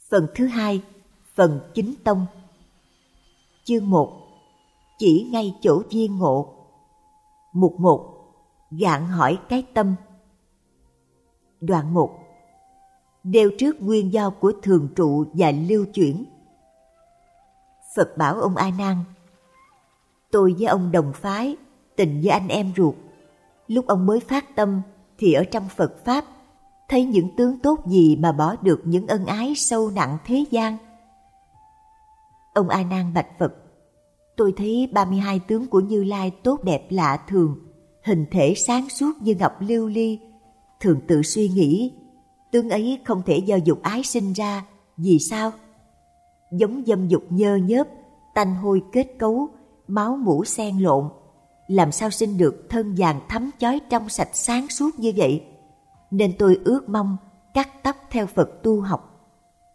Phần thứ hai, phần chính tông. Chương 1. Chỉ ngay chỗ viên ngộ. Mục 1. Gạn hỏi cái tâm. Đoạn 1. Nêu trước nguyên do của thường trụ và lưu chuyển. Phật bảo ông A Nan: tôi với ông đồng phái, tình như anh em ruột. Lúc ông mới phát tâm thì ở trong Phật Pháp thấy những tướng tốt gì mà bỏ được những ân ái sâu nặng thế gian. Ông A Nan bạch Phật: tôi thấy 32 tướng của Như Lai tốt đẹp lạ thường, hình thể sáng suốt như ngọc lưu ly. Thường tự suy nghĩ, tướng ấy không thể do dục ái sinh ra. Vì sao? Giống dâm dục nhơ nhớp, tanh hôi kết cấu, máu mủ xen lộn, làm sao sinh được thân vàng thắm chói trong sạch sáng suốt như vậy? Nên tôi ước mong cắt tóc theo Phật tu học.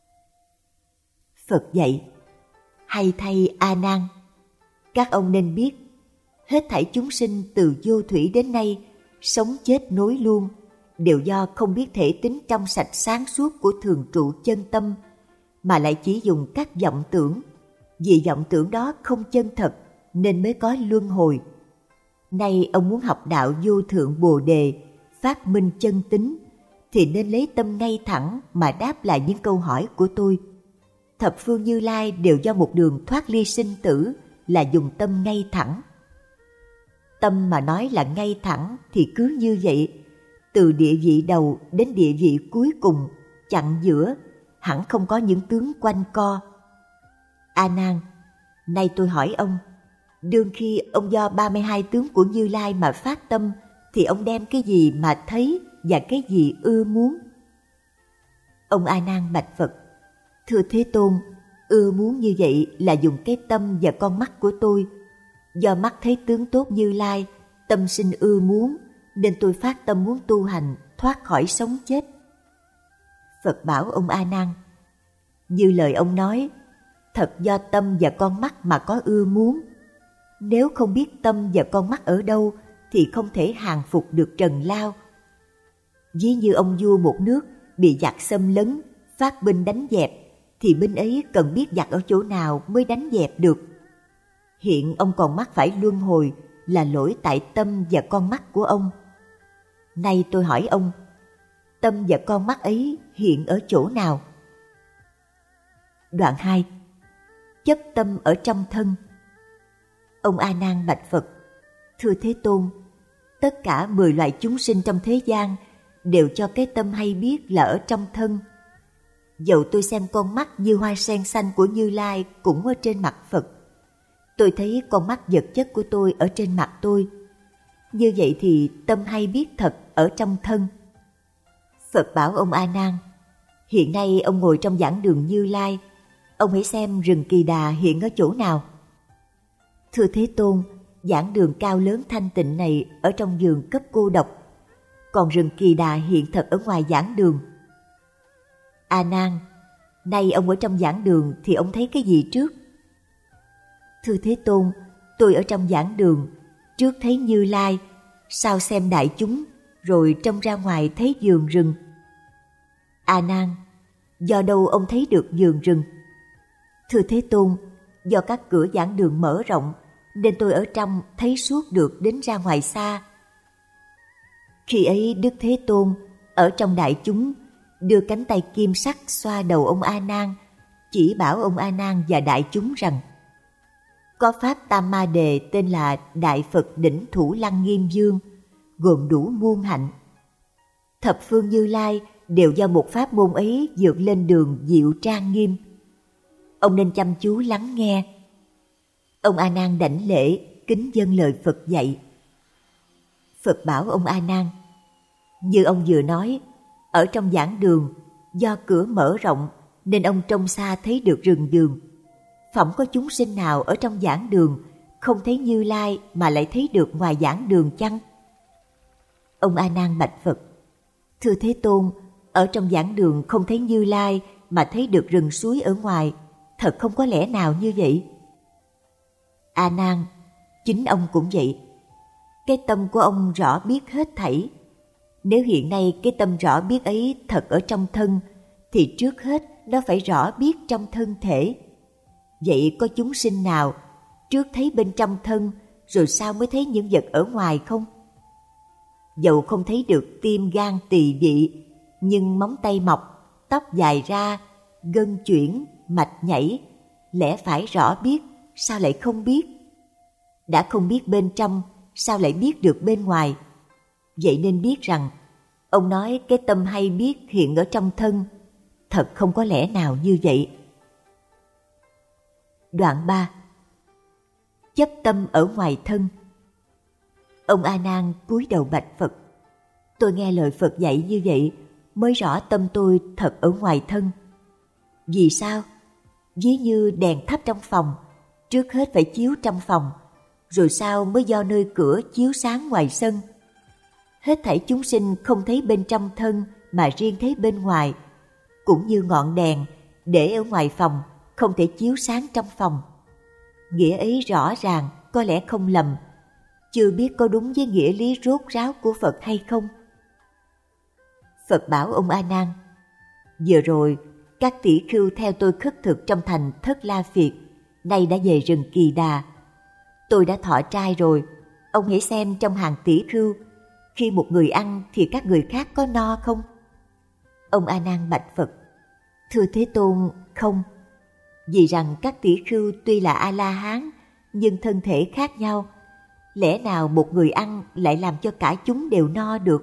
Phật dạy: hay thay A Nan, các ông nên biết, hết thảy chúng sinh từ vô thủy đến nay, sống chết nối luôn, đều do không biết thể tính trong sạch sáng suốt của thường trụ chân tâm, mà lại chỉ dùng các vọng tưởng. Vì vọng tưởng đó không chân thật nên mới có luân hồi. Nay ông muốn học đạo vô thượng Bồ Đề, phát minh chân tính, thì nên lấy tâm ngay thẳng mà đáp lại những câu hỏi của tôi. Thập phương Như Lai đều do một đường thoát ly sinh tử là dùng tâm ngay thẳng. Tâm mà nói là ngay thẳng thì cứ như vậy, từ địa vị đầu đến địa vị cuối cùng, chặn giữa, hẳn không có những tướng quanh co. A Nan, nay tôi hỏi ông, đương khi ông do 32 tướng của Như Lai mà phát tâm, thì ông đem cái gì mà thấy và cái gì ưa muốn? Ông A Nan bạch Phật: thưa Thế Tôn, ưa muốn như vậy là dùng cái tâm và con mắt của tôi. Do mắt thấy tướng tốt Như Lai, tâm sinh ưa muốn, nên tôi phát tâm muốn tu hành, thoát khỏi sống chết. Phật bảo ông A Nan: như lời ông nói, thật do tâm và con mắt mà có ưa muốn. Nếu không biết tâm và con mắt ở đâu thì không thể hàng phục được trần lao. Ví như ông vua một nước bị giặc xâm lấn, phát binh đánh dẹp, thì binh ấy cần biết giặc ở chỗ nào mới đánh dẹp được. Hiện ông còn mắc phải luân hồi là lỗi tại tâm và con mắt của ông. Nay tôi hỏi ông, tâm và con mắt ấy hiện ở chỗ nào? Đoạn 2. Chấp tâm ở trong thân. Ông A Nan bạch Phật: thưa Thế Tôn, tất cả 10 loại chúng sinh trong thế gian đều cho cái tâm hay biết là ở trong thân. Dẫu tôi xem con mắt như hoa sen xanh của Như Lai cũng ở trên mặt Phật, tôi thấy con mắt vật chất của tôi ở trên mặt tôi. Như vậy thì tâm hay biết thật ở trong thân. Phật bảo ông A Nan: hiện nay ông ngồi trong giảng đường Như Lai, ông hãy xem rừng Kỳ Đà hiện ở chỗ nào. Thưa Thế Tôn, giảng đường cao lớn thanh tịnh này ở trong vườn cấp cô độc, còn rừng Kỳ Đà hiện thật ở ngoài giảng đường. A Nan, nay ông ở trong giảng đường thì ông thấy cái gì trước? Thưa Thế Tôn, tôi ở trong giảng đường, trước thấy Như Lai, sau xem đại chúng, rồi trông ra ngoài thấy vườn rừng. A Nan, do đâu ông thấy được vườn rừng? Thưa Thế Tôn, do các cửa giảng đường mở rộng, nên tôi ở trong thấy suốt được đến ra ngoài xa. Khi ấy Đức Thế Tôn ở trong đại chúng đưa cánh tay kim sắc xoa đầu ông A Nan, chỉ bảo ông A Nan và đại chúng rằng: có pháp Tam Ma Đề tên là Đại Phật Đỉnh Thủ Lăng Nghiêm Dương, gồm đủ muôn hạnh. Thập phương Như Lai đều do một pháp môn ấy vượt lên đường diệu trang nghiêm. Ông nên chăm chú lắng nghe. Ông A Nan đảnh lễ, kính dâng lời Phật dạy. Phật bảo ông A Nan: như ông vừa nói, ở trong giảng đường, do cửa mở rộng nên ông trông xa thấy được rừng vườn. Phỏng có chúng sinh nào ở trong giảng đường không thấy Như Lai mà lại thấy được ngoài giảng đường chăng? Ông A Nan bạch Phật: thưa Thế Tôn, ở trong giảng đường không thấy Như Lai mà thấy được rừng suối ở ngoài, thật không có lẽ nào như vậy. A Nan, chính ông cũng vậy. Cái tâm của ông rõ biết hết thảy. Nếu hiện nay cái tâm rõ biết ấy thật ở trong thân, thì trước hết nó phải rõ biết trong thân thể. Vậy có chúng sinh nào trước thấy bên trong thân rồi sau mới thấy những vật ở ngoài không? Dầu không thấy được tim gan tỳ vị, nhưng móng tay mọc, tóc dài ra, gân chuyển, mạch nhảy, lẽ phải rõ biết, sao lại không biết? Đã không biết bên trong, sao lại biết được bên ngoài? Vậy nên biết rằng, ông nói cái tâm hay biết hiện ở trong thân, thật không có lẽ nào như vậy. Đoạn 3. Chấp tâm ở ngoài thân. Ông A Nan cúi đầu bạch Phật: tôi nghe lời Phật dạy như vậy mới rõ tâm tôi thật ở ngoài thân. Vì sao? Ví như đèn thắp trong phòng, trước hết phải chiếu trong phòng, rồi sau mới do nơi cửa chiếu sáng ngoài sân. Hết thảy chúng sinh không thấy bên trong thân mà riêng thấy bên ngoài, cũng như ngọn đèn để ở ngoài phòng không thể chiếu sáng trong phòng. Nghĩa ấy rõ ràng, có lẽ không lầm, chưa biết có đúng với nghĩa lý rốt ráo của Phật hay không. Phật bảo ông A Nan: vừa rồi các tỷ khưu theo tôi khất thực trong thành Thất La Phiệt, nay đã về rừng Kỳ Đà. Tôi đã thọ trai rồi, ông hãy xem trong hàng tỷ khưu, khi một người ăn thì các người khác có no không? Ông A Nan bạch Phật: thưa Thế Tôn, không. Vì rằng các tỷ khưu tuy là A-la-hán nhưng thân thể khác nhau, lẽ nào một người ăn lại làm cho cả chúng đều no được?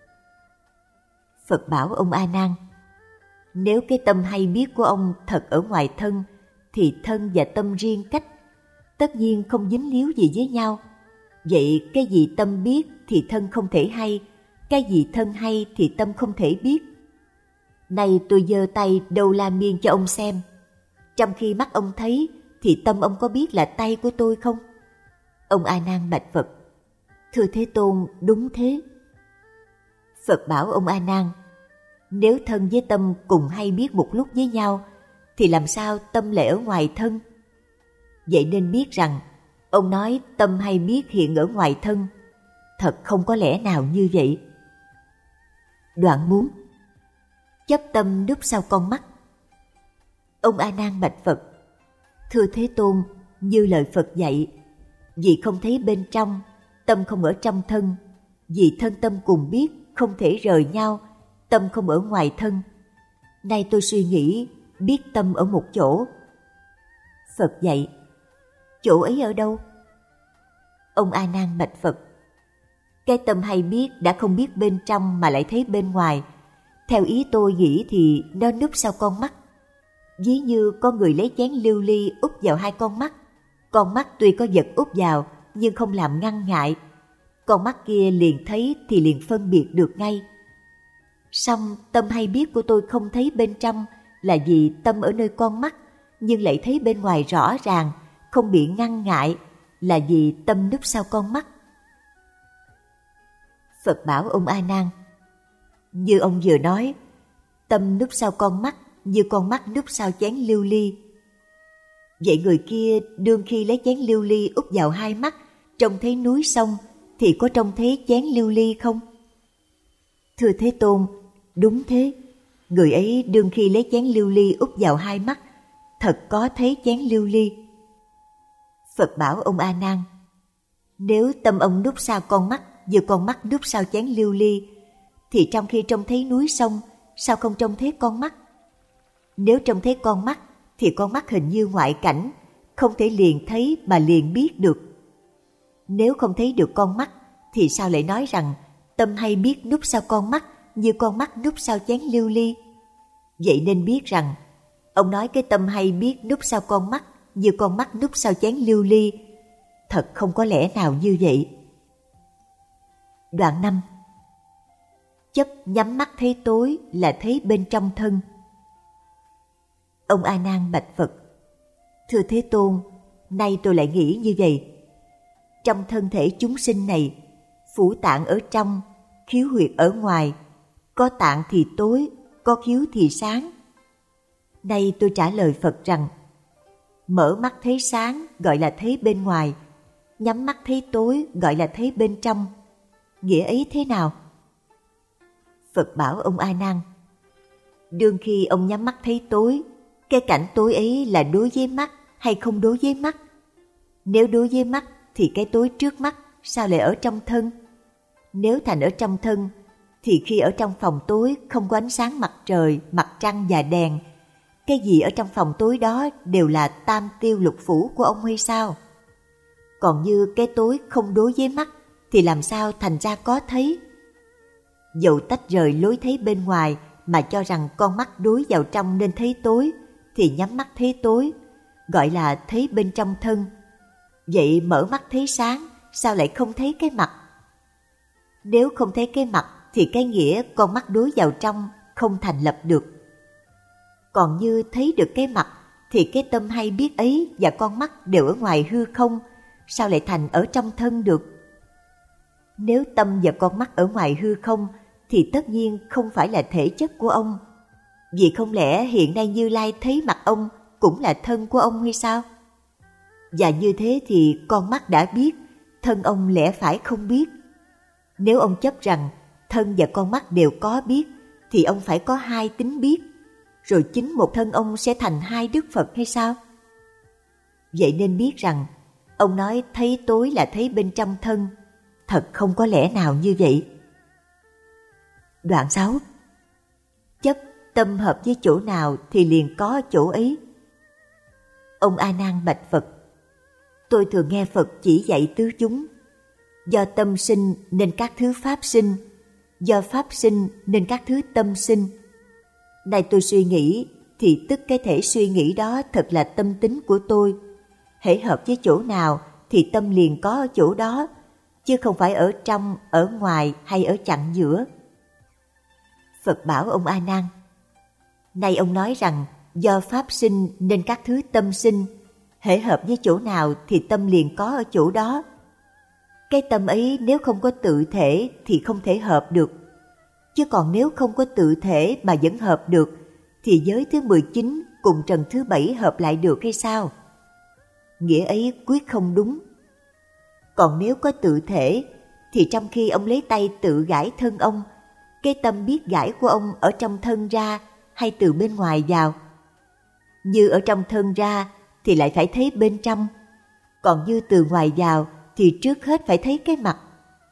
Phật bảo ông A Nan: nếu cái tâm hay biết của ông thật ở ngoài thân, thì thân và tâm riêng cách, tất nhiên không dính líu gì với nhau. Vậy cái gì tâm biết thì thân không thể hay, cái gì thân hay thì tâm không thể biết. Nay tôi giơ tay đầu la miên cho ông xem, trong khi mắt ông thấy thì tâm ông có biết là tay của tôi không? Ông A Nan bạch Phật: thưa Thế Tôn, đúng thế. Phật bảo ông A Nan: nếu thân với tâm cùng hay biết một lúc với nhau, thì làm sao tâm lại ở ngoài thân? Vậy nên biết rằng, ông nói tâm hay biết hiện ở ngoài thân, thật không có lẽ nào như vậy. Đoạn 4. Chấp tâm núp sau con mắt. Ông A Nan bạch Phật: thưa Thế Tôn, như lời Phật dạy, vì không thấy bên trong, tâm không ở trong thân, vì thân tâm cùng biết, không thể rời nhau, tâm không ở ngoài thân. Nay tôi suy nghĩ, biết tâm ở một chỗ. Phật dạy: chỗ ấy ở đâu? Ông A Nan bạch Phật: cái tâm hay biết đã không biết bên trong mà lại thấy bên ngoài. Theo ý tôi nghĩ thì nó núp sau con mắt. Ví như có người lấy chén lưu ly úp vào hai con mắt tuy có vật úp vào nhưng không làm ngăn ngại, con mắt kia liền thấy thì liền phân biệt được ngay. Song tâm hay biết của tôi không thấy bên trong là vì tâm ở nơi con mắt, nhưng lại thấy bên ngoài rõ ràng, không bị ngăn ngại, là vì tâm núp sau con mắt. Phật bảo ông A Nan: như ông vừa nói, tâm núp sau con mắt như con mắt núp sau chén lưu ly. Vậy người kia đương khi lấy chén lưu ly úp vào hai mắt, trông thấy núi sông, thì có trông thấy chén lưu ly không? Thưa Thế Tôn, đúng thế. Người ấy đương khi lấy chén lưu ly úp vào hai mắt, thật có thấy chén lưu ly. Phật bảo ông A Nan: nếu tâm ông núp sau con mắt như con mắt núp sau chén lưu ly, thì trong khi trông thấy núi sông, sao không trông thấy con mắt? Nếu trông thấy con mắt, thì con mắt hình như ngoại cảnh, không thể liền thấy mà liền biết được. Nếu không thấy được con mắt, thì sao lại nói rằng tâm hay biết núp sau con mắt như con mắt núp sau chén lưu ly? Vậy nên biết rằng, ông nói cái tâm hay biết núp sau con mắt như con mắt núp sau chén lưu ly, thật không có lẽ nào như vậy. Đoạn 5. Chấp nhắm mắt thấy tối là thấy bên trong thân. Ông A Nan bạch Phật: thưa Thế Tôn, nay tôi lại nghĩ như vậy. Trong thân thể chúng sinh này, phủ tạng ở trong, khiếu huyệt ở ngoài, có tạng thì tối, có khiếu thì sáng. Nay tôi trả lời Phật rằng, mở mắt thấy sáng gọi là thấy bên ngoài, nhắm mắt thấy tối gọi là thấy bên trong. Nghĩa ấy thế nào? Phật bảo ông A Nan: Đương khi ông nhắm mắt thấy tối, cái cảnh tối ấy là đối với mắt hay không đối với mắt? Nếu đối với mắt thì cái tối trước mắt sao lại ở trong thân? Nếu thành ở trong thân thì khi ở trong phòng tối không có ánh sáng mặt trời, mặt trăng và đèn, cái gì ở trong phòng tối đó đều là tam tiêu lục phủ của ông hay sao? Còn như cái tối không đối với mắt thì làm sao thành ra có thấy? Dẫu tách rời lối thấy bên ngoài mà cho rằng con mắt đối vào trong nên thấy tối, thì nhắm mắt thấy tối, gọi là thấy bên trong thân. Vậy mở mắt thấy sáng, sao lại không thấy cái mặt? Nếu không thấy cái mặt thì cái nghĩa con mắt đối vào trong không thành lập được. Còn như thấy được cái mặt thì cái tâm hay biết ấy và con mắt đều ở ngoài hư không, sao lại thành ở trong thân được? Nếu tâm và con mắt ở ngoài hư không thì tất nhiên không phải là thể chất của ông. Vì không lẽ hiện nay Như Lai thấy mặt ông cũng là thân của ông hay sao? Và như thế thì con mắt đã biết, thân ông lẽ phải không biết. Nếu ông chấp rằng thân và con mắt đều có biết, thì ông phải có hai tính biết, rồi chính một thân ông sẽ thành hai Đức Phật hay sao? Vậy nên biết rằng, ông nói thấy tối là thấy bên trong thân, thật không có lẽ nào như vậy. Đoạn 6. Chấp tâm hợp với chỗ nào thì liền có chỗ ấy. Ông A Nan bạch Phật: tôi thường nghe Phật chỉ dạy tứ chúng, do tâm sinh nên các thứ pháp sinh, do pháp sinh nên các thứ tâm sinh. Nay tôi suy nghĩ thì tức cái thể suy nghĩ đó thật là tâm tính của tôi. Hễ hợp với chỗ nào thì tâm liền có ở chỗ đó, chứ không phải ở trong, ở ngoài hay ở chặng giữa. Phật bảo ông A Nan: nay ông nói rằng do pháp sinh nên các thứ tâm sinh, hễ hợp với chỗ nào thì tâm liền có ở chỗ đó. Cái tâm ấy nếu không có tự thể thì không thể hợp được. Chứ còn nếu không có tự thể mà vẫn hợp được, thì giới thứ 19 cùng trần thứ 7 hợp lại được hay sao? Nghĩa ấy quyết không đúng. Còn nếu có tự thể, thì trong khi ông lấy tay tự gãi thân ông, cái tâm biết gãi của ông ở trong thân ra hay từ bên ngoài vào? Như ở trong thân ra thì lại phải thấy bên trong, còn như từ ngoài vào thì trước hết phải thấy cái mặt.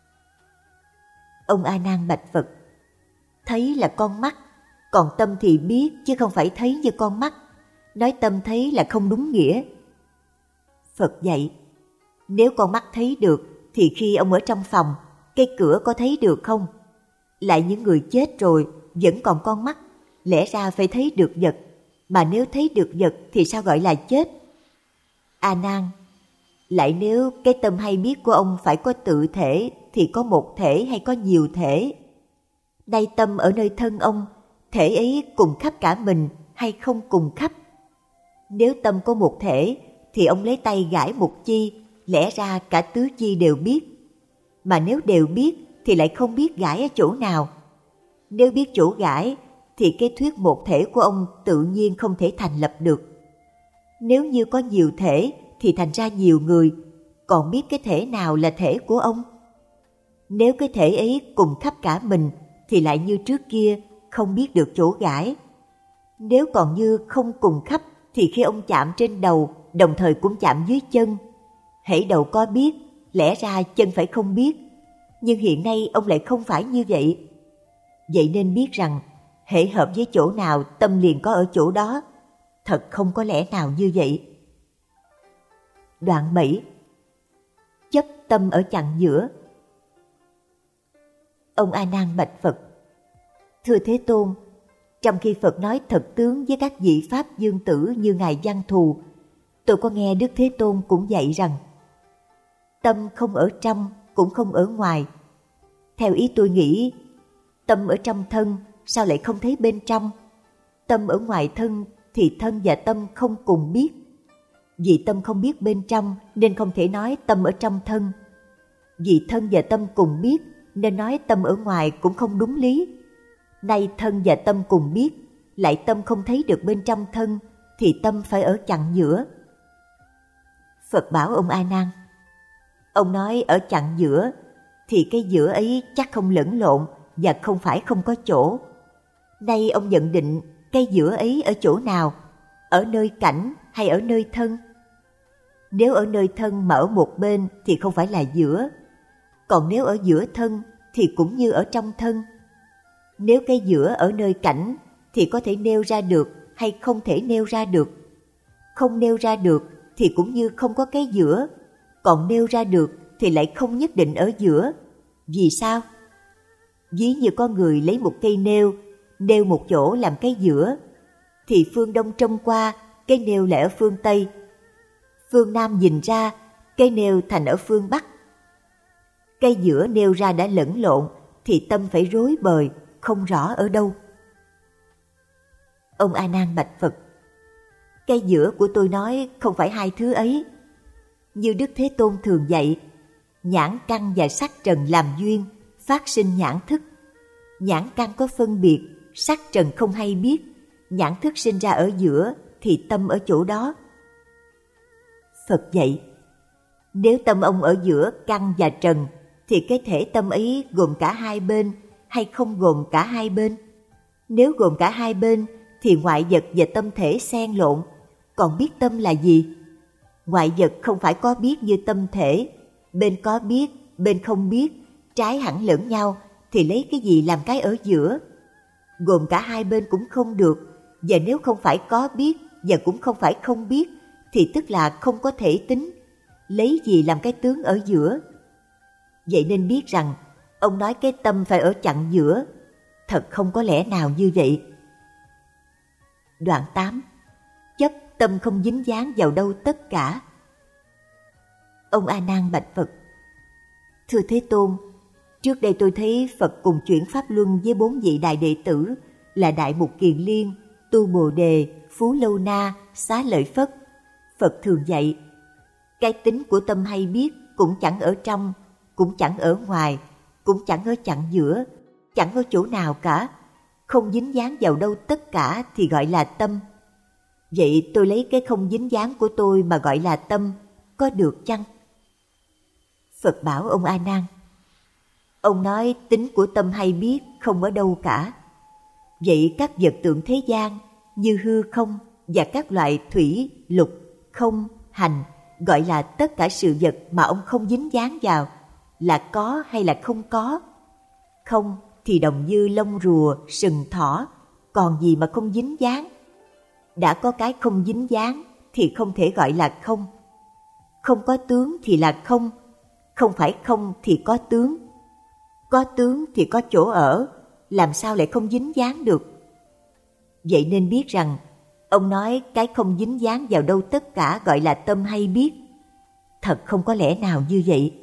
Ông A Nan bạch Phật: thấy là con mắt, còn tâm thì biết chứ không phải thấy như con mắt. Nói tâm thấy là không đúng nghĩa. Phật dạy: nếu con mắt thấy được thì khi ông ở trong phòng, cái cửa có thấy được không? Lại những người chết rồi vẫn còn con mắt, lẽ ra phải thấy được vật, mà nếu thấy được vật thì sao gọi là chết? A Nan, lại nếu cái tâm hay biết của ông phải có tự thể thì có một thể hay có nhiều thể? Đây tâm ở nơi thân ông, thể ấy cùng khắp cả mình hay không cùng khắp? Nếu tâm có một thể thì ông lấy tay gãi một chi, lẽ ra cả tứ chi đều biết. Mà nếu đều biết thì lại không biết gãi ở chỗ nào. Nếu biết chỗ gãi thì cái thuyết một thể của ông tự nhiên không thể thành lập được. Nếu như có nhiều thể thì thành ra nhiều người, còn biết cái thể nào là thể của ông? Nếu cái thể ấy cùng khắp cả mình thì lại như trước kia không biết được chỗ gãi. Nếu còn như không cùng khắp thì khi ông chạm trên đầu, đồng thời cũng chạm dưới chân. Hễ đầu có biết, lẽ ra chân phải không biết. Nhưng hiện nay ông lại không phải như vậy. Vậy nên biết rằng hễ hợp với chỗ nào tâm liền có ở chỗ đó. Thật không có lẽ nào như vậy. Đoạn 7. Chấp tâm ở chặng giữa. Ông A Nan bạch Phật: thưa Thế Tôn, trong khi Phật nói thật tướng với các vị Pháp dương tử như Ngài Văn Thù, tôi có nghe Đức Thế Tôn cũng dạy rằng tâm không ở trong cũng không ở ngoài. Theo ý tôi nghĩ, tâm ở trong thân sao lại không thấy bên trong? Tâm ở ngoài thân thì thân và tâm không cùng biết. Vì tâm không biết bên trong nên không thể nói tâm ở trong thân. Vì thân và tâm cùng biết nên nói tâm ở ngoài cũng không đúng lý. Nay thân và tâm cùng biết, lại tâm không thấy được bên trong thân, thì tâm phải ở chặng giữa. Phật bảo ông A Nan: ông nói ở chặng giữa thì cái giữa ấy chắc không lẫn lộn và không phải không có chỗ. Nay ông nhận định cây giữa ấy ở chỗ nào? Ở nơi cảnh hay ở nơi thân? Nếu ở nơi thân mà ở một bên thì không phải là giữa. Còn nếu ở giữa thân thì cũng như ở trong thân. Nếu cây giữa ở nơi cảnh thì có thể nêu ra được hay không thể nêu ra được. Không nêu ra được thì cũng như không có cái giữa. Còn nêu ra được thì lại không nhất định ở giữa. Vì sao? Ví như có người lấy một cây nêu một chỗ làm cái giữa, thì phương Đông trông qua, cây nêu lại ở phương Tây. Phương Nam nhìn ra, cây nêu thành ở phương Bắc. Cây giữa nêu ra đã lẫn lộn, thì tâm phải rối bời, không rõ ở đâu. Ông A Nan bạch Phật: cây giữa của tôi nói không phải hai thứ ấy. Như Đức Thế Tôn thường dạy, nhãn căn và sắc trần làm duyên, phát sinh nhãn thức. Nhãn căn có phân biệt, sắc trần không hay biết. Nhãn thức sinh ra ở giữa thì tâm ở chỗ đó. Phật dạy, nếu tâm ông ở giữa căn và trần thì cái thể tâm ấy gồm cả hai bên hay không gồm cả hai bên? Nếu gồm cả hai bên thì ngoại vật và tâm thể xen lộn, còn biết tâm là gì? Ngoại vật không phải có biết như tâm thể, bên có biết, bên không biết, trái hẳn lẫn nhau thì lấy cái gì làm cái ở giữa? Gồm cả hai bên cũng không được, và nếu không phải có biết và cũng không phải không biết thì tức là không có thể tính, lấy gì làm cái tướng ở giữa? Vậy nên biết rằng ông nói cái tâm phải ở chặng giữa, thật không có lẽ nào như vậy. Đoạn 8. Chấp tâm không dính dáng vào đâu tất cả. Ông A Nan bạch Phật: thưa Thế Tôn, trước đây tôi thấy Phật cùng chuyển pháp luân với 4 vị đại đệ tử là Đại Mục Kiền Liên, Tu Bồ Đề, Phú Lâu Na, Xá Lợi Phất. Phật thường dạy, cái tính của tâm hay biết cũng chẳng ở trong, cũng chẳng ở ngoài, cũng chẳng ở chặng giữa, chẳng ở chỗ nào cả, không dính dáng vào đâu tất cả thì gọi là tâm. Vậy tôi lấy cái không dính dáng của tôi mà gọi là tâm, có được chăng? Phật bảo ông A Nan, ông nói tính của tâm hay biết không ở đâu cả. Vậy các vật tượng thế gian như hư không và các loại thủy, lục, không, hành gọi là tất cả sự vật mà ông không dính dáng vào, là có hay là không có? Không thì đồng như lông rùa, sừng thỏ, còn gì mà không dính dáng? Đã có cái không dính dáng thì không thể gọi là không. Không có tướng thì là không, không phải không thì có tướng. Có tướng thì có chỗ ở, làm sao lại không dính dáng được? Vậy nên biết rằng, ông nói cái không dính dáng vào đâu tất cả gọi là tâm hay biết. Thật không có lẽ nào như vậy.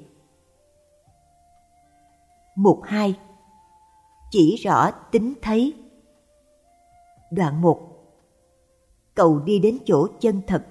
Mục 2. Chỉ rõ tính thấy. Đoạn 1. Cầu đi đến chỗ chân thật.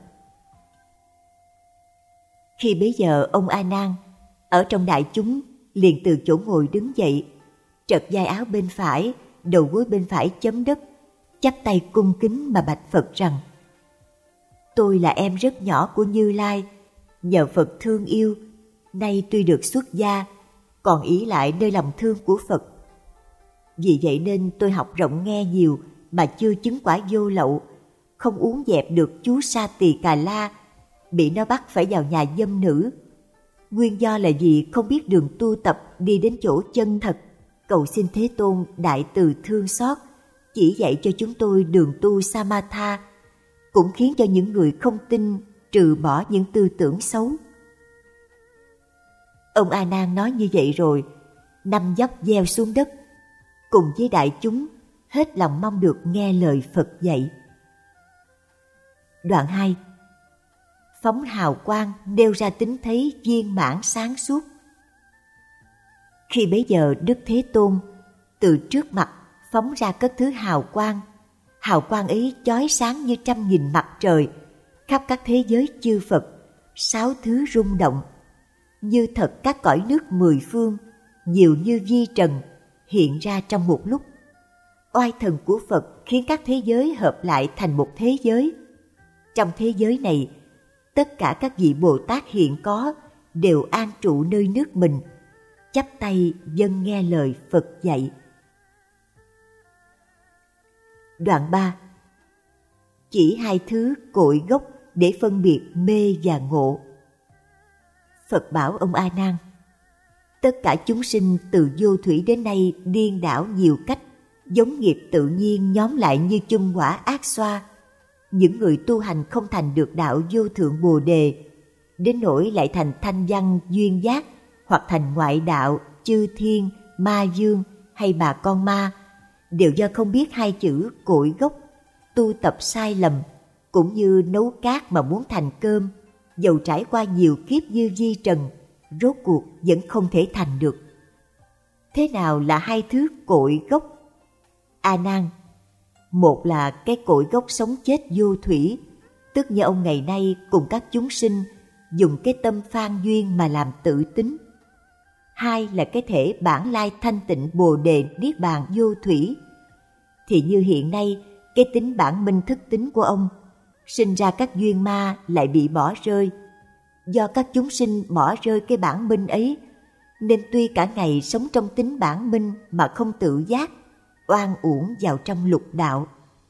Khi bấy giờ ông A Nan ở trong đại chúng liền từ chỗ ngồi đứng dậy, trật vai áo bên phải, đầu gối bên phải chấm đất, chắp tay cung kính mà bạch Phật rằng: tôi là em rất nhỏ của Như Lai, nhờ Phật thương yêu, nay tuy được xuất gia, còn ỷ lại nơi lòng thương của Phật. Vì vậy nên tôi học rộng nghe nhiều mà chưa chứng quả vô lậu, không uống dẹp được chú Sa Tỳ Cà La, bị nó bắt phải vào nhà dâm nữ. Nguyên do là vì không biết đường tu tập đi đến chỗ chân thật. Cầu xin Thế Tôn đại từ thương xót, chỉ dạy cho chúng tôi đường tu Samatha, cũng khiến cho những người không tin trừ bỏ những tư tưởng xấu. Ông A Nan nói như vậy rồi, nằm dốc gieo xuống đất, cùng với đại chúng hết lòng mong được nghe lời Phật dạy. Đoạn 2. Phóng hào quang nêu ra tính thấy viên mãn sáng suốt. Khi bấy giờ Đức Thế Tôn từ trước mặt phóng ra cất thứ hào quang ấy chói sáng như 100.000 mặt trời, khắp các thế giới chư Phật, 6 thứ rung động, như thật các cõi nước 10 phương, nhiều như vi trần, hiện ra trong một lúc. Oai thần của Phật khiến các thế giới hợp lại thành một thế giới. Trong thế giới này, tất cả các vị Bồ Tát hiện có đều an trụ nơi nước mình, chắp tay vâng nghe lời Phật dạy. Đoạn 3. Chỉ hai thứ cội gốc để phân biệt mê và ngộ. Phật bảo ông A Nan: tất cả chúng sinh từ vô thủy đến nay điên đảo nhiều cách, giống nghiệp tự nhiên nhóm lại như chung quả ác xoa. Những người tu hành không thành được đạo vô thượng Bồ đề, đến nỗi lại thành thanh văn duyên giác, hoặc thành ngoại đạo, chư thiên, ma dương hay bà con ma, đều do không biết hai chữ cội gốc, tu tập sai lầm, cũng như nấu cát mà muốn thành cơm, dầu trải qua nhiều kiếp như di trần, rốt cuộc vẫn không thể thành được. Thế nào là hai thứ cội gốc? A Nan, một là cái cội gốc sống chết vô thủy, tức như ông ngày nay cùng các chúng sinh dùng cái tâm phan duyên mà làm tự tính. Hai là cái thể bản lai thanh tịnh Bồ đề niết bàn vô thủy, thì như hiện nay cái tính bản minh thức tính của ông sinh ra các duyên ma lại bị bỏ rơi. Do các chúng sinh bỏ rơi cái bản minh ấy, nên tuy cả ngày sống trong tính bản minh mà không tự giác, oan uổng vào trong lục đạo.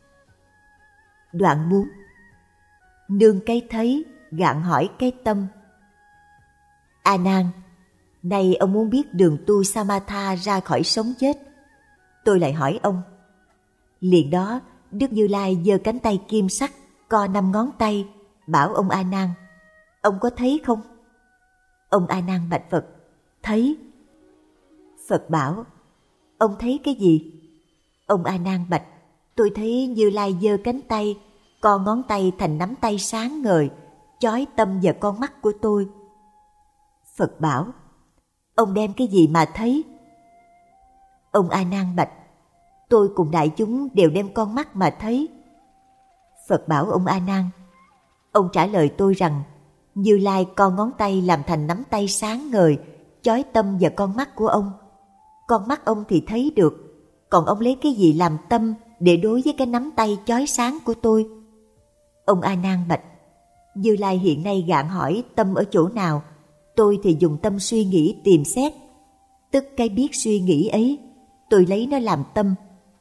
Đoạn 4. Nương cái thấy, gạn hỏi cái tâm. A Nan, nay ông muốn biết đường tu Samatha ra khỏi sống chết. Tôi lại hỏi ông. Liền đó, Đức Như Lai giơ cánh tay kim sắc, co 5 ngón tay, bảo ông A Nan: ông có thấy không? Ông A Nan bạch Phật: thấy. Phật bảo: ông thấy cái gì? Ông A Nan bạch: tôi thấy Như Lai giơ cánh tay, co ngón tay thành nắm tay sáng ngời, chói tâm và con mắt của tôi. Phật bảo: ông đem cái gì mà thấy? Ông A Nan bạch: tôi cùng đại chúng đều đem con mắt mà thấy. Phật bảo ông A Nan: ông trả lời tôi rằng Như Lai co ngón tay làm thành nắm tay sáng ngời, chói tâm và con mắt của ông. Con mắt ông thì thấy được, còn ông lấy cái gì làm tâm để đối với cái nắm tay chói sáng của tôi? Ông A Nan bạch: Như Lai hiện nay gạn hỏi tâm ở chỗ nào, tôi thì dùng tâm suy nghĩ tìm xét, tức cái biết suy nghĩ ấy, tôi lấy nó làm tâm.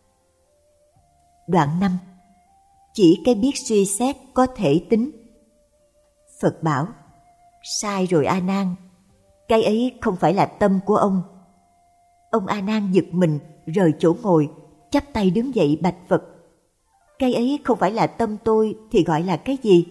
Đoạn 5. Chỉ cái biết suy xét có thể tính. Phật bảo: sai rồi A Nan, cái ấy không phải là tâm của ông. Ông A Nan giật mình, rời chỗ ngồi, chắp tay đứng dậy bạch Phật: cái ấy không phải là tâm tôi thì gọi là cái gì?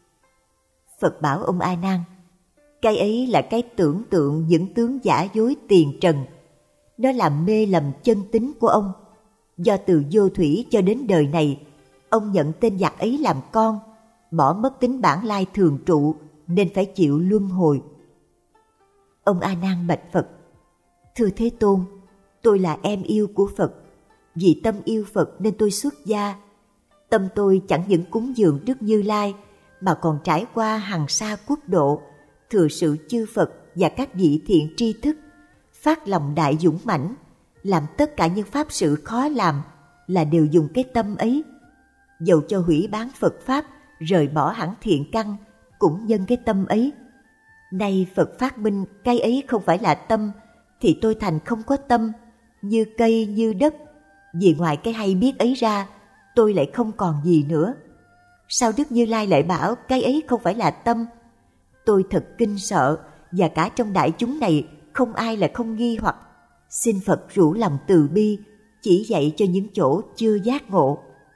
Phật bảo ông A Nan: cái ấy là cái tưởng tượng những tướng giả dối tiền trần. Nó làm mê lầm chân tính của ông. Do từ vô thủy cho đến đời này, ông nhận tên giặc ấy làm con, bỏ mất tính bản lai thường trụ, nên phải chịu luân hồi. Ông A Nan bạch Phật: thưa Thế Tôn, tôi là em yêu của Phật. Vì tâm yêu Phật nên tôi xuất gia. Tâm tôi chẳng những cúng dường Đức Như Lai, mà còn trải qua hằng sa quốc độ, thừa sự chư Phật và các vị thiện tri thức, phát lòng đại dũng mãnh, làm tất cả những pháp sự khó làm là đều dùng cái tâm ấy. Dầu cho hủy bán Phật Pháp, rời bỏ hẳn thiện căn, cũng nhân cái tâm ấy. Nay Phật phát minh cái ấy không phải là tâm, thì tôi thành không có tâm, như cây như đất. Vì ngoài cái hay biết ấy ra, tôi lại không còn gì nữa. Sao Đức Như Lai lại bảo cái ấy không phải là tâm? Tôi thật kinh sợ, và cả trong đại chúng này không ai là không nghi hoặc. Xin Phật rủ lòng từ bi, chỉ dạy cho những chỗ chưa giác ngộ.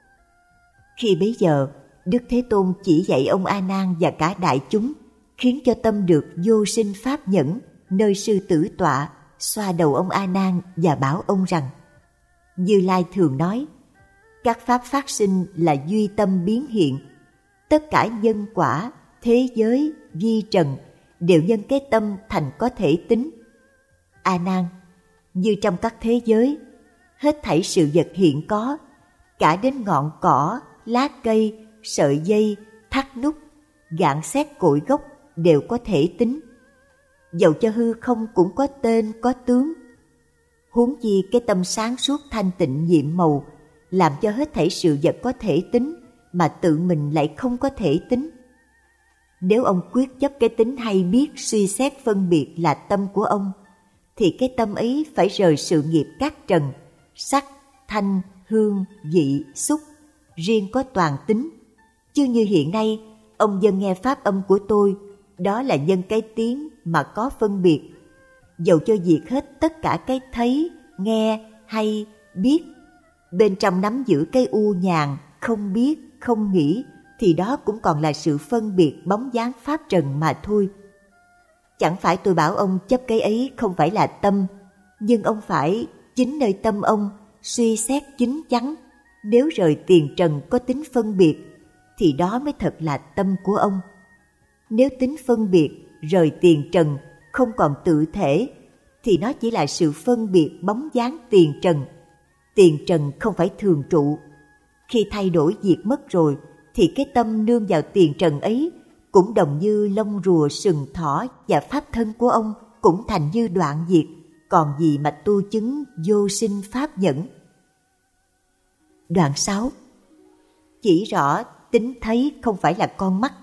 Khi bấy giờ, Đức Thế Tôn chỉ dạy ông A Nan và cả đại chúng, khiến cho tâm được vô sinh pháp nhẫn, nơi sư tử tọa, xoa đầu ông A Nan và bảo ông rằng: Như Lai thường nói, các pháp phát sinh là duy tâm biến hiện. Tất cả nhân quả, thế giới, vi trần đều nhân cái tâm thành có thể tính. A Nan, như trong các thế giới, hết thảy sự vật hiện có, cả đến ngọn cỏ, lá cây, sợi dây, thắt nút, gạn xét cội gốc đều có thể tính. Dầu cho hư không cũng có tên, có tướng. Huống chi cái tâm sáng suốt thanh tịnh nhiệm màu, làm cho hết thảy sự vật có thể tính, mà tự mình lại không có thể tính. Nếu ông quyết chấp cái tính hay biết suy xét phân biệt là tâm của ông, thì cái tâm ấy phải rời sự nghiệp các trần, sắc, thanh, hương, vị, xúc, riêng có toàn tính. Chứ như hiện nay, ông dân nghe pháp âm của tôi, đó là nhân cái tiếng mà có phân biệt. Dầu cho diệt hết tất cả cái thấy, nghe, hay, biết, bên trong nắm giữ cái u nhàn, không biết, không nghĩ, thì đó cũng còn là sự phân biệt bóng dáng pháp trần mà thôi. Chẳng phải tôi bảo ông chấp cái ấy không phải là tâm, nhưng ông phải chính nơi tâm ông suy xét chín chắn. Nếu rời tiền trần có tính phân biệt, thì đó mới thật là tâm của ông. Nếu tính phân biệt rời tiền trần không còn tự thể, thì nó chỉ là sự phân biệt bóng dáng tiền trần. Tiền trần không phải thường trụ. Khi thay đổi diệt mất rồi, thì cái tâm nương vào tiền trần ấy cũng đồng như lông rùa, sừng thỏ và pháp thân của ông cũng thành như đoạn diệt, còn gì mà tu chứng vô sinh pháp nhẫn. Đoạn 6. Chỉ rõ tính thấy không phải là con mắt.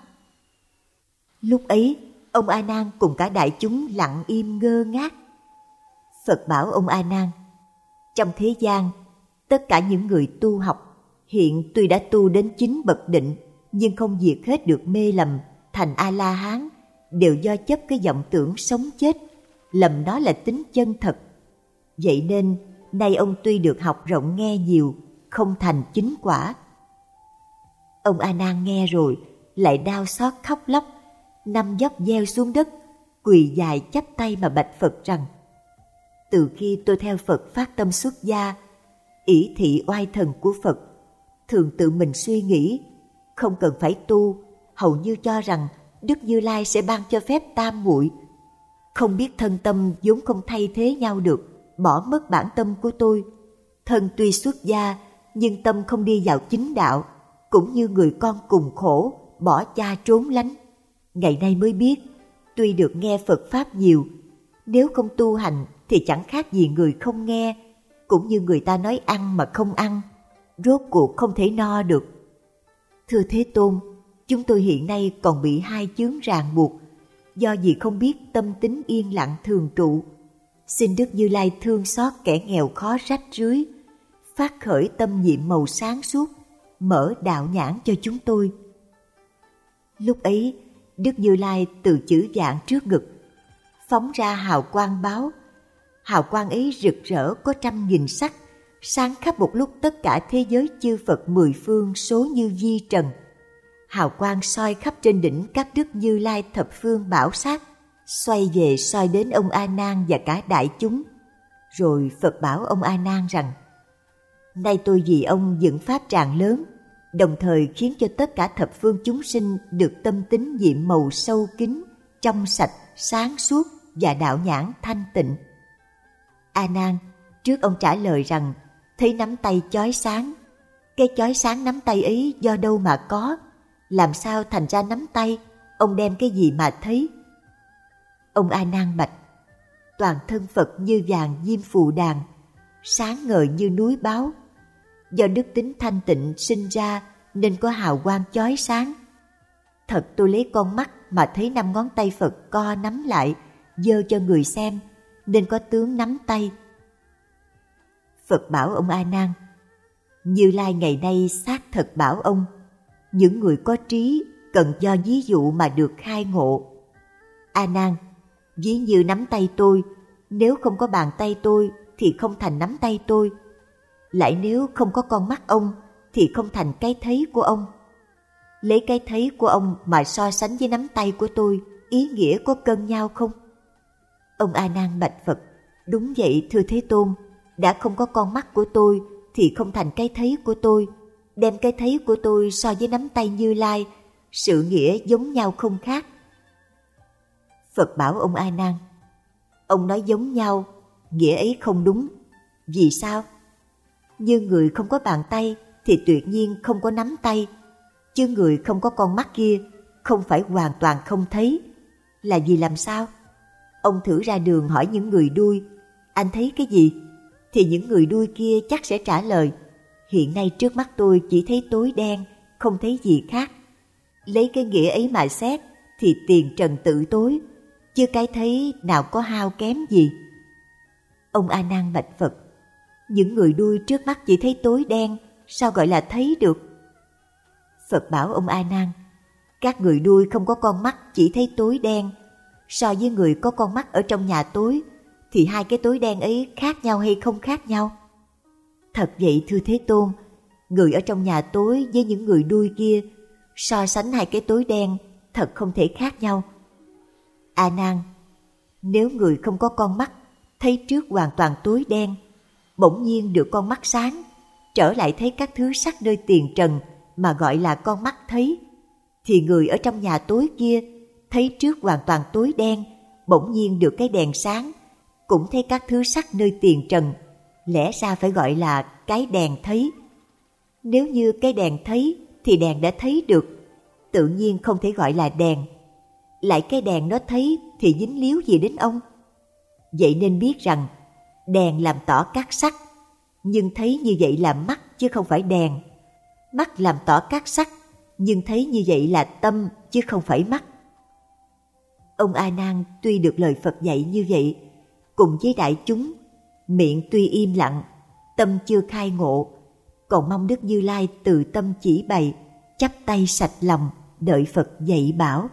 Lúc ấy, ông A Nan cùng cả đại chúng lặng im ngơ ngác. Phật bảo ông A Nan: trong thế gian, tất cả những người tu học hiện tuy đã tu đến 9 bậc định, nhưng không diệt hết được mê lầm thành A-la-hán, đều do chấp cái vọng tưởng sống chết, lầm nó là tính chân thật. Vậy nên, nay ông tuy được học rộng nghe nhiều, không thành chính quả. Ông A Nan nghe rồi, lại đau xót khóc lóc, nằm dốc gieo xuống đất, quỳ dài chắp tay mà bạch Phật rằng: từ khi tôi theo Phật phát tâm xuất gia, ỷ thị oai thần của Phật, thường tự mình suy nghĩ, không cần phải tu, hầu như cho rằng Đức Như Lai sẽ ban cho phép tam muội. Không biết thân tâm vốn không thay thế nhau được, bỏ mất bản tâm của tôi. Thân tuy xuất gia, nhưng tâm không đi vào chính đạo, cũng như người con cùng khổ, bỏ cha trốn lánh. Ngày nay mới biết, tuy được nghe Phật Pháp nhiều, nếu không tu hành thì chẳng khác gì người không nghe, cũng như người ta nói ăn mà không ăn, rốt cuộc không thể no được. Thưa Thế Tôn, chúng tôi hiện nay còn bị 2 chướng ràng buộc, do vì không biết tâm tính yên lặng thường trụ. Xin Đức Như Lai thương xót kẻ nghèo khó rách rưới, phát khởi tâm niệm màu sáng suốt, mở đạo nhãn cho chúng tôi. Lúc ấy, Đức Như Lai từ chữ vạn trước ngực phóng ra hào quang báo. Hào quang ấy rực rỡ có 100.000 sắc, sáng khắp một lúc tất cả thế giới chư Phật 10 phương số như vi trần. Hào quang soi khắp trên đỉnh các Đức Như Lai thập phương bảo sát, xoay về soi đến ông A Nan và cả đại chúng. Rồi Phật bảo ông A Nan rằng: nay tôi vì ông dựng pháp tràng lớn, đồng thời khiến cho tất cả thập phương chúng sinh được tâm tính nhiệm màu sâu kín, trong sạch, sáng suốt và đạo nhãn thanh tịnh. A Nan, trước ông trả lời rằng thấy nắm tay chói sáng. Cái chói sáng nắm tay ấy do đâu mà có? Làm sao thành ra nắm tay? Ông đem cái gì mà thấy? Ông A Nan bạch: toàn thân Phật như vàng diêm phù đàn, sáng ngời như núi báo. Do đức tính thanh tịnh sinh ra nên có hào quang chói sáng. Thật tôi lấy con mắt mà thấy 5 ngón tay Phật co nắm lại, giơ cho người xem, nên có tướng nắm tay. Phật bảo ông A Nan: Như Lai ngày nay xác thật bảo ông, những người có trí cần do ví dụ mà được khai ngộ. A Nan, ví như nắm tay tôi, nếu không có bàn tay tôi thì không thành nắm tay tôi. Lại nếu không có con mắt ông thì không thành cái thấy của ông. Lấy cái thấy của ông mà so sánh với nắm tay của tôi, ý nghĩa có cân nhau không? Ông A Nan bạch Phật: đúng vậy thưa Thế Tôn, đã không có con mắt của tôi thì không thành cái thấy của tôi. Đem cái thấy của tôi so với nắm tay Như Lai, sự nghĩa giống nhau không khác. Phật bảo ông A Nan: ông nói giống nhau, nghĩa ấy không đúng. Vì sao? Như người không có bàn tay thì tuyệt nhiên không có nắm tay, chứ người không có con mắt kia không phải hoàn toàn không thấy. Là vì làm sao? Ông thử ra đường hỏi những người đuôi: anh thấy cái gì? Thì những người đuôi kia chắc sẽ trả lời: hiện nay trước mắt tôi chỉ thấy tối đen, không thấy gì khác. Lấy cái nghĩa ấy mà xét thì tiền trần tự tối, chứ cái thấy nào có hao kém gì. Ông A Nan bạch Phật: Những người đuôi trước mắt chỉ thấy tối đen, sao gọi là thấy được? Phật bảo ông A Nan, các người đuôi không có con mắt chỉ thấy tối đen, so với người có con mắt ở trong nhà tối thì hai cái tối đen ấy khác nhau hay không khác nhau? Thật vậy thưa Thế Tôn, người ở trong nhà tối với những người đuôi kia, so sánh hai cái tối đen thật không thể khác nhau. A Nan, nếu người không có con mắt thấy trước hoàn toàn tối đen, bỗng nhiên được con mắt sáng, trở lại thấy các thứ sắc nơi tiền trần mà gọi là con mắt thấy, thì người ở trong nhà tối kia thấy trước hoàn toàn tối đen, bỗng nhiên được cái đèn sáng, cũng thấy các thứ sắc nơi tiền trần, lẽ ra phải gọi là cái đèn thấy. Nếu như cái đèn thấy thì đèn đã thấy được, tự nhiên không thể gọi là đèn. Lại cái đèn nó thấy thì dính líu gì đến ông? Vậy nên biết rằng đèn làm tỏ các sắc, nhưng thấy như vậy là mắt chứ không phải đèn. Mắt làm tỏ các sắc, nhưng thấy như vậy là tâm chứ không phải mắt. Ông A Nan tuy được lời Phật dạy như vậy, cùng với đại chúng, miệng tuy im lặng, tâm chưa khai ngộ, còn mong Đức Như Lai từ tâm chỉ bày, chắp tay sạch lòng, đợi Phật dạy bảo.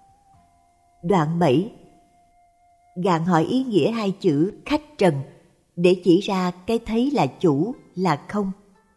Đoạn 7. Gạn hỏi ý nghĩa hai chữ khách trần để chỉ ra cái thấy là chủ, là không.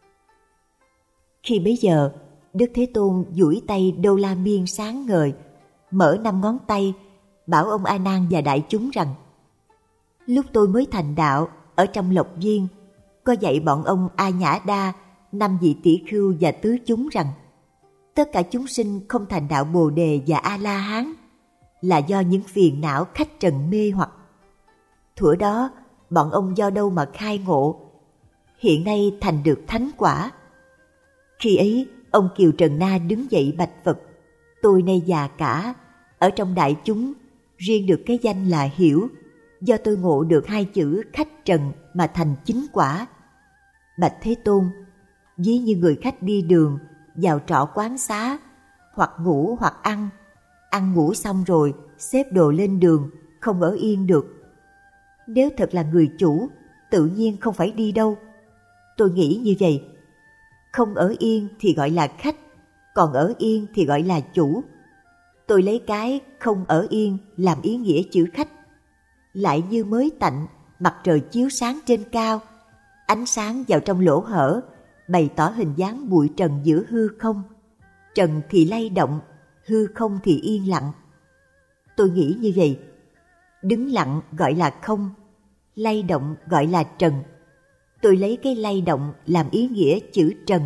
Khi bấy giờ, Đức Thế Tôn duỗi tay đô la miên sáng ngời, mở 5 ngón tay, bảo ông A Nan và đại chúng rằng: lúc tôi mới thành đạo ở trong Lộc Viên, có dạy bọn ông A Nhã Đa, 5 vị tỷ khưu và tứ chúng rằng tất cả chúng sinh không thành đạo Bồ Đề và A La Hán là do những phiền não khách trần mê hoặc. Thuở đó bọn ông do đâu mà khai ngộ, hiện nay thành được thánh quả. Khi ấy ông Kiều Trần Na đứng dậy bạch Phật: tôi nay già cả, ở trong đại chúng riêng được cái danh là hiểu, do tôi ngộ được hai chữ khách trần mà thành chính quả. Bạch Thế Tôn, ví như người khách đi đường vào trọ quán xá, hoặc ngủ hoặc ăn ngủ xong rồi xếp đồ lên đường, không ở yên được. Nếu thật là người chủ, tự nhiên không phải đi đâu. Tôi nghĩ như vậy, không ở yên thì gọi là khách, còn ở yên thì gọi là chủ. Tôi lấy cái không ở yên làm ý nghĩa chữ khách. Lại như mới tạnh, mặt trời chiếu sáng trên cao, ánh sáng vào trong lỗ hở, bày tỏ hình dáng bụi trần giữa hư không. Trần thì lay động, hư không thì yên lặng. Tôi nghĩ như vậy, đứng lặng gọi là không, lay động gọi là trần. Tôi lấy cái lay động làm ý nghĩa chữ trần.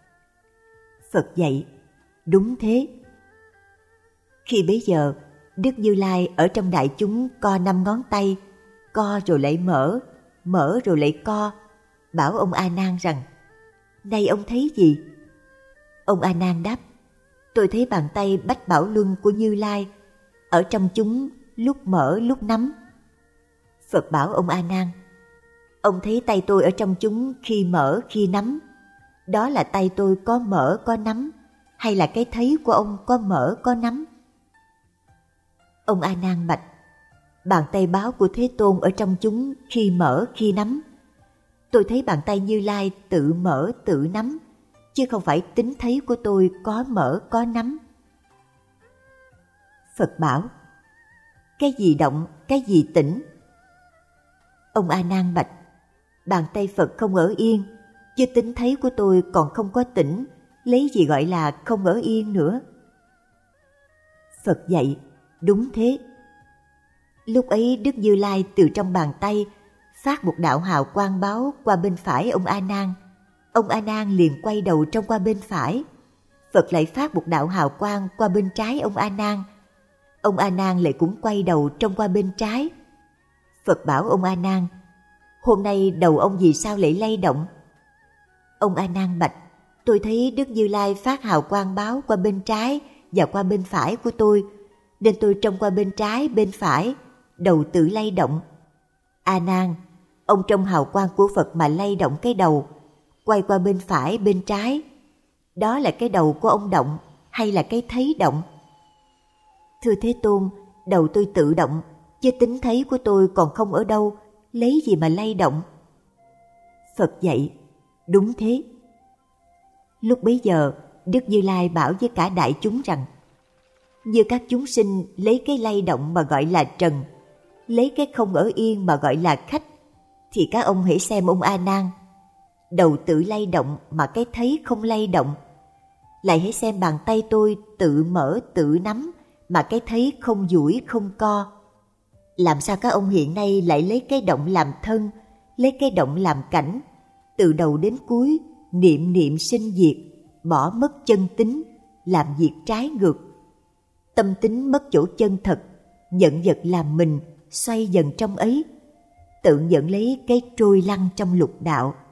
Phật dạy, đúng thế. Khi bấy giờ, Đức Như Lai ở trong đại chúng co 5 ngón tay, co rồi lại mở, mở rồi lại co, bảo ông A Nan rằng: nay ông thấy gì? Ông A Nan đáp: tôi thấy bàn tay Bách Bảo Luân của Như Lai ở trong chúng, lúc mở lúc nắm. Phật bảo ông A Nan: ông thấy tay tôi ở trong chúng khi mở khi nắm, đó là tay tôi có mở có nắm, hay là cái thấy của ông có mở có nắm? Ông A Nan bạch: bàn tay báo của Thế Tôn ở trong chúng khi mở khi nắm. Tôi thấy bàn tay Như Lai tự mở tự nắm, chứ không phải tính thấy của tôi có mở có nắm. Phật bảo: cái gì động, cái gì tĩnh? Ông A Nan bạch: bàn tay Phật không ở yên, chứ tính thấy của tôi còn không có tĩnh, lấy gì gọi là không ở yên nữa? Phật dạy, đúng thế. Lúc ấy Đức Như Lai từ trong bàn tay phát một đạo hào quang báo qua bên phải ông A Nan. Ông A Nan liền quay đầu trông qua bên phải. Phật lại phát một đạo hào quang qua bên trái ông A Nan. Ông A Nan lại cũng quay đầu trông qua bên trái. Phật bảo ông A Nan: hôm nay đầu ông vì sao lại lay động? Ông A Nan bạch: tôi thấy Đức Như Lai phát hào quang báo qua bên trái và qua bên phải của tôi, nên tôi trông qua bên trái bên phải, đầu tự lay động. A Nan, ông trong hào quang của Phật mà lay động cái đầu, quay qua bên phải bên trái, đó là cái đầu của ông động hay là cái thấy động? Thưa Thế Tôn, đầu tôi tự động, chứ tính thấy của tôi còn không ở đâu, lấy gì mà lay động? Phật dạy, đúng thế. Lúc bấy giờ, Đức Như Lai bảo với cả đại chúng rằng: như các chúng sinh lấy cái lay động mà gọi là trần, lấy cái không ở yên mà gọi là khách, thì các ông hãy xem ông A Nan, đầu tự lay động mà cái thấy không lay động. Lại hãy xem bàn tay tôi tự mở tự nắm mà cái thấy không duỗi không co. Làm sao các ông hiện nay lại lấy cái động làm thân, lấy cái động làm cảnh, từ đầu đến cuối niệm niệm sinh diệt, bỏ mất chân tính, làm việc trái ngược. Tâm tính mất chỗ chân thật, nhận vật làm mình, xoay dần trong ấy, tự nhận lấy cái trôi lăn trong lục đạo.